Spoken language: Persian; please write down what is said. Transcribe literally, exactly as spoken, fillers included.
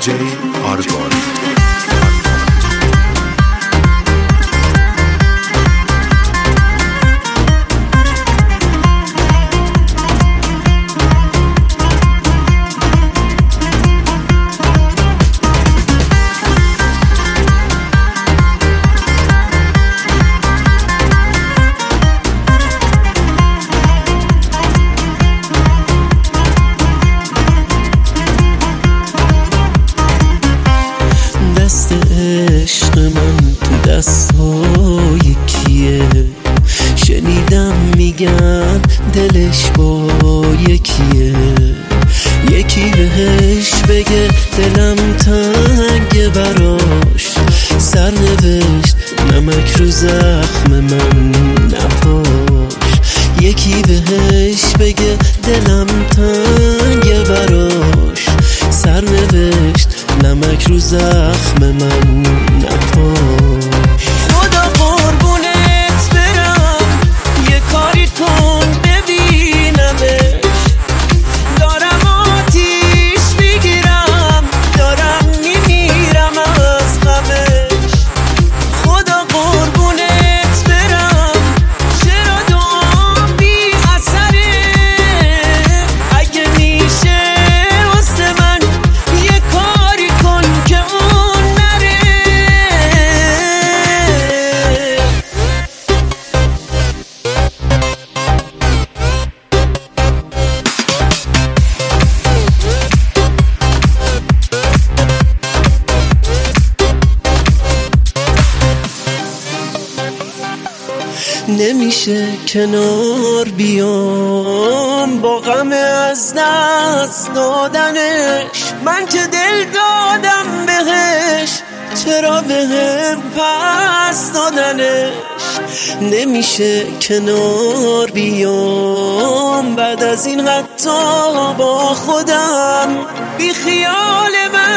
جی آرگون. دست عشق من تو دستای کیه؟ شنیدم میگن دلش با یکیه، یکی بهش بگه دلم تنگ براش، سرنوشت نمک رو زخم من نپاش. یکی بهش بگه دلم تنگ براش، سرنوشت نمک رو زخم من نپاش. خدا قربونت برم یه کاری کن ببینمه، دارم آتیش میگیرم، دارم میمیرم از غمش. خدا قربونت برم چرا دعام بی اثره، اگه میشه واسه من یه کاری کن که اون نره. نمیشه کنار بیام با غم از دست دادنش، من که دل دادم بهش چرا بهم پس دادنش. نمیشه کنار بیام بعد از این حتی با خودم، بی خیال من